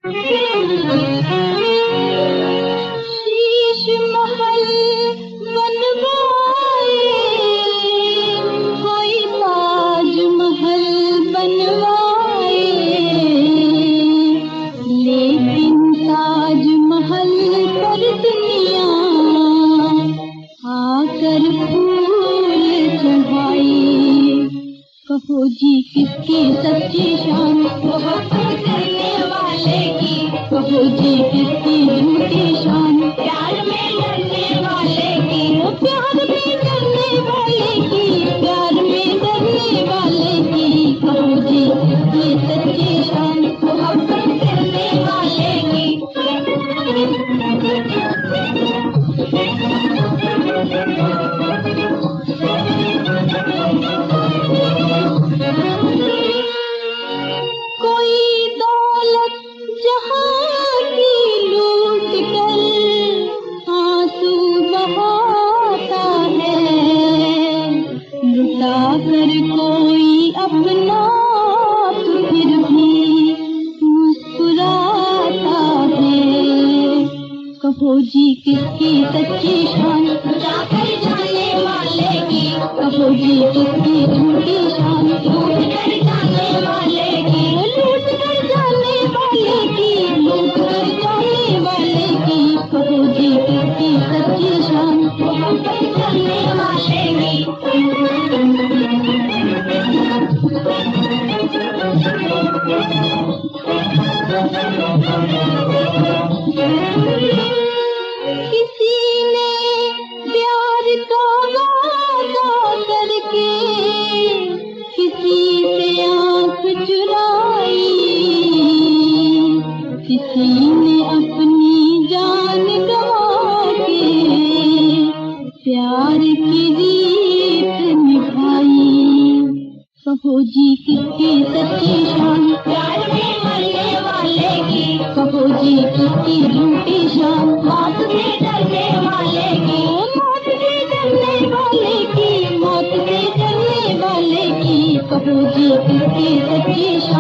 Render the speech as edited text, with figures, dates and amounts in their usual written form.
शीश महल बनवाए, कोई ताज महल बनवाए, लेकिन ताज महल पर दुनिया आकर फूल चढ़ाई। कहो जी किसकी सच्ची शान, मोहब्बत करने वाले की। कहो जी किसकी झूठी शान, प्यार में डरने वाले की। प्यार में डरने वाले की, प्यार में डरने वाले की। कहो जी किसकी सच्ची शान, मोहब्बत करने वाले की। कोई दौलत जहां की लूट कर आंसू बहाता है, लुटा कर कोई अपना तो फिर भी मुस्कुराता है। कहो जी किसकी सच्ची शान, जाकर जाने वाले की। कहो जी किसकी झूठी शान, लूट कर जाने वाले की। लूट कर जाने वाले की, लूट कर जाने वाले की। कहो जी किसकी सच्ची शान, मोहब्बत करने वाले की। किसी ने प्यार का वादा करके किसी से आंख चुराई, किसी ने अपनी जान गंवा के प्यार की रीत निभाई। कहो जी किसकी सच्ची शान, प्यार में मरने वाले की। कहो जी किसकी झूठी शान, मौत से डरने वाले की। मौत से डरने वाले की, मौत से डरने वाले की। कहो जी किसकी सच्ची शान।